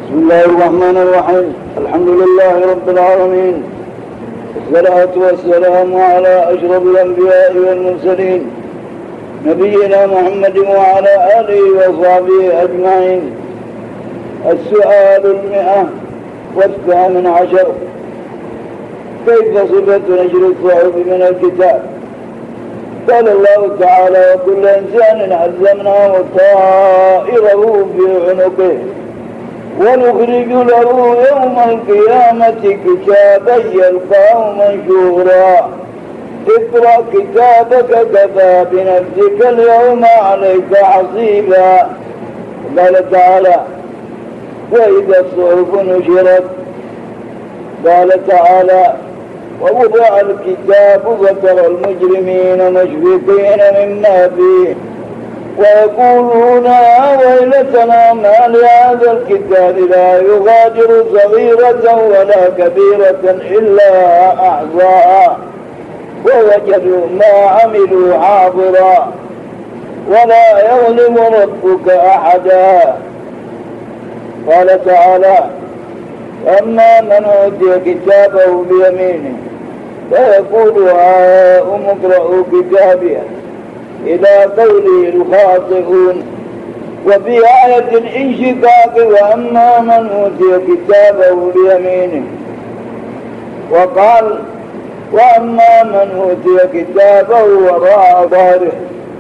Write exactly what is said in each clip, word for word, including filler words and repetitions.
بسم الله الرحمن الرحيم. الحمد لله رب العالمين، والصلاة والسلام على أشرف الأنبياء والمرسلين نبينا محمد وعلى آله وصحبه أجمعين. السؤال المئة والثامن عشر: كيف صفة نشر الصحف من الكتاب؟ قال الله تعالى: وكل إنسان ألزمناه طائره في عنقه ونخرج له يوم القيامة كتابا يلقاه منشورا اقرأ كتابك كفى بنفسك اليوم عليك حصيبا. قال تعالى: وإذا الصحف نشرت. قال تعالى: ووضع الكتاب فترى المجرمين مشفقين مما فيه ويقولون يا ويلتنا ما لهذا الكتاب لا يغادر صغيرة ولا كبيرة إلا أحصاها ووجدوا ما عملوا حاضرا ولا يظلم ربك أحدا. قال تعالى: أما من أوتي كتابه بيمينه فيقول هاؤم اقرءوا كتابيه إلى قوله الخاطئون. وفي آية الانشقاق: وأما من أوتي كتابه بيمينه. وقال: وأما من أوتي كتابه وراء ظهره.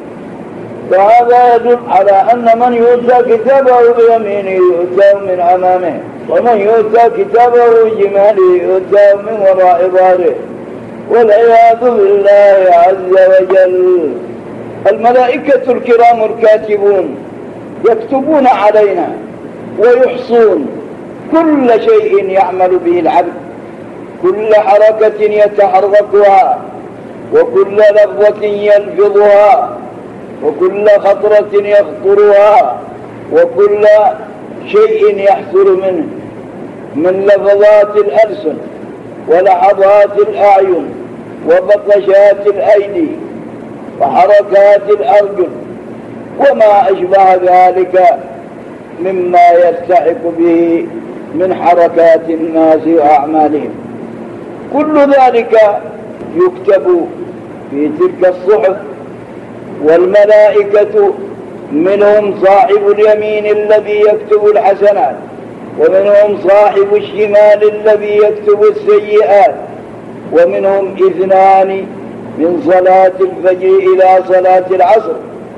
فهذا يدل على أن من يؤتى كتابه بيمينه يؤتى من أمامه، ومن يؤتى كتابه بشماله يؤتى من وراء ظهره، والعياذ بالله عز وجل. الملائكة الكرام الكاتبون يكتبون علينا ويحصون كل شيء يعمل به العبد، كل حركة يتحركها، وكل لفظة يلفظها، وكل خطرة يخطرها، وكل شيء يحصل منه من لفظات الألسن ولحظات الأعين وبطشات الأيدي وحركات الأرجل وما أشبه ذلك مما يستحق به من حركات الناس وأعمالهم. كل ذلك يكتب في تلك الصحف. والملائكة منهم صاحب اليمين الذي يكتب الحسنات، ومنهم صاحب الشمال الذي يكتب السيئات، ومنهم اثنان من صلاة الفجر إلى صلاة العصر،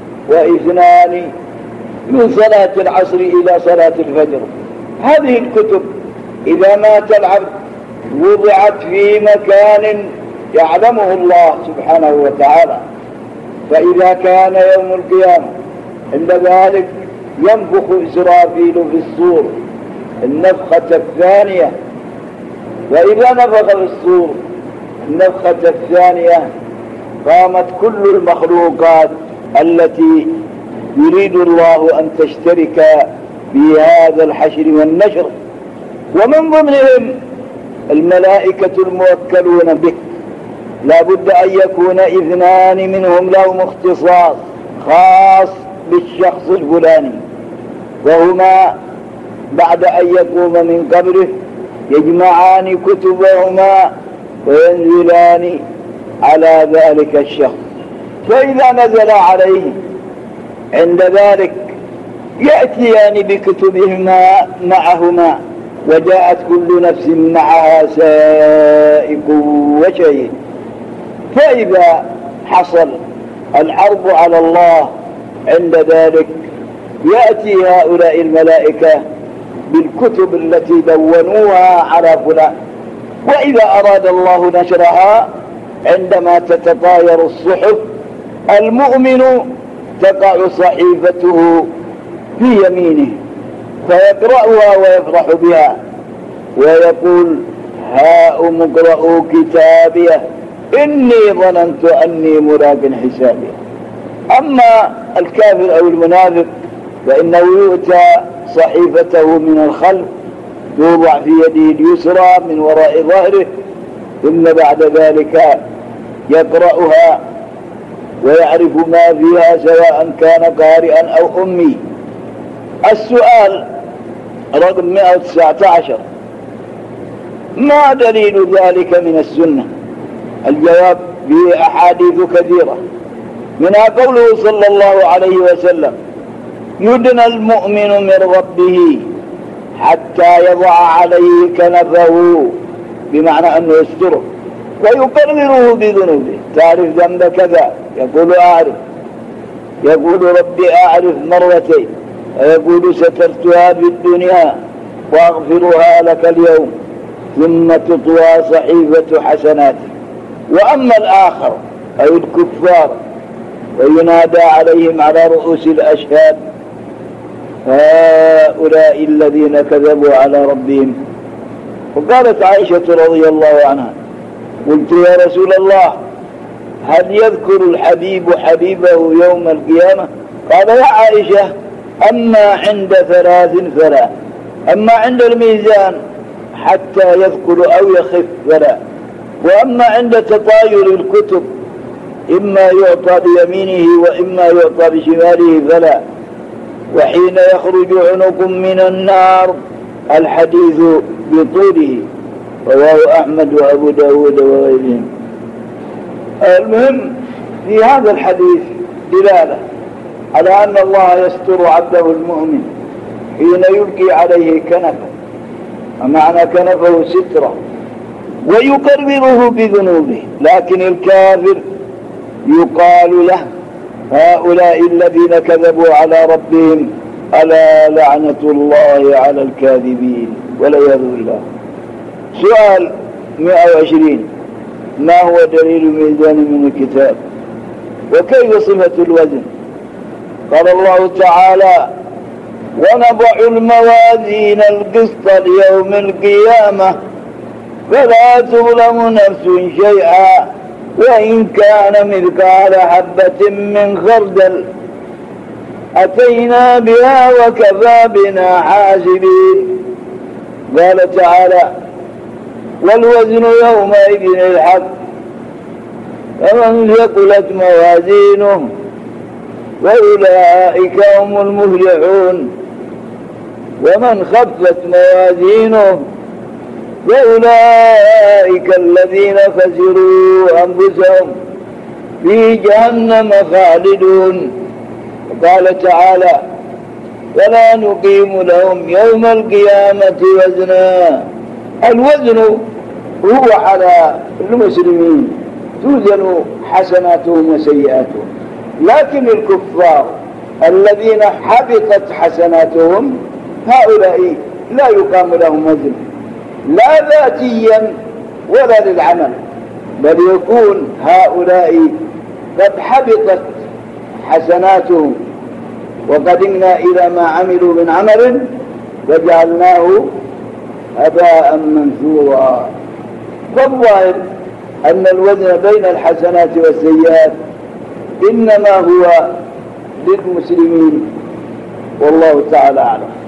واثنان من صلاة العصر إلى صلاة الفجر. هذه الكتب إذا مات العبد وضعت في مكان يعلمه الله سبحانه وتعالى، فإذا كان يوم القيامة عند ذلك ينفخ إسرافيل في الصور النفخة الثانية. وإذا نفخ في الصور النفخة الثانية قامت كل المخلوقات التي يريد الله أن تشترك في هذا الحشر والنشر، ومن ضمنهم الملائكة الموكلون بك. لا بد أن يكون اثنان منهم لهم اختصاص خاص بالشخص الفلاني، وهما بعد أن يقوم من قبره يجمعان كتبهما وينزلان على ذلك الشخص، فإذا نزل عليه عند ذلك يأتيان بكتبهما معهما، وجاءت كل نفس معها سائق وشهيد. فإذا حصل العرض على الله عند ذلك يأتي هؤلاء الملائكة بالكتب التي دونوها على فلان. وإذا أراد الله نشرها عندما تتطاير الصحف المؤمن تقع صحيفته في يمينه فيقرأها ويفرح بها ويقول هاؤم اقرءوا كتابيه إني ظننت أني ملاق حسابي. أما الكافر أو المنافق فإنه يؤتى صحيفته من الخلف توضع في يده اليسرى من وراء ظهره، ثم بعد ذلك يقرأها ويعرف ما فيها سواء كان قارئا أو أمي. السؤال: رقم مئة وتسعة عشر. ما دليل ذلك من السنة؟ الجواب به أحاديث كثيرة، منها قوله صلى الله عليه وسلم: يدنى المؤمن من ربه حتى يضع عليه كنفه، بمعنى أنه يستره ويقرره بذنوبه. تعرف ذنب كذا؟ يقول أعرف. يقول ربي أعرف مرتين، ويقول سترتها في الدنيا وأغفرها لك اليوم، ثم تطوى صحيفة حسناته. وأما الآخر أي الكفار وينادى عليهم على رؤوس الأشهاد: هؤلاء الذين كذبوا على ربهم. وقالت عائشة رضي الله عنها: قلت يا رسول الله هل يذكر الحبيب حبيبه يوم القيامة؟ قال: يا عائشة أما عند ثلاث فلا، أما عند الميزان حتى يذكر أو يخف فلا، وأما عند تطاير الكتب إما يعطى بيمينه وإما يعطى بشماله فلا، وحين يخرج عنق من النار الحديث بطوله. رواه أحمد وأبو داود وغيرهم. المهم في هذا الحديث دلالة على أن الله يستر عبده المؤمن حين يلقي عليه كنفه، ومعنى كنفه سترة، ويقرره بذنوبه. لكن الكافر يقال له: هؤلاء الذين كذبوا على ربهم، ألا لعنة الله على الكاذبين، والعياذ بالله. سؤال مئة وعشرين: ما هو دليل الميزان من الكتاب؟ وكيف صفة الوزن؟ قال الله تعالى: ونضع الموازين القسط ليوم القيامة فلا تظلم نفس شيئا وإن كان مثقال حبة من خردل أتينا بها وكفى بنا حاسبين. قال تعالى: والوزن يومئذ الحق فمن ثقلت موازينه فأولئك هم المفلحون ومن خفت موازينه فأولئك الذين خسروا أنفسهم في جهنم خالدون. وقال تعالى: ولا نقيم لهم يوم القيامة وزنا. الوزن هو على المسلمين توزن حسناتهم وسيئاتهم، لكن الكفار الذين حبطت حسناتهم هؤلاء لا يقام لهم وزن، لا ذاتيا ولا للعمل، بل يكون هؤلاء قد حبطت حسناتهم وقدمنا إلى ما عملوا من عمل وجعلناه هباء منثورا. فالظاهر أن الوزن بين الحسنات والسيئات إنما هو للمسلمين، والله تعالى أعلم.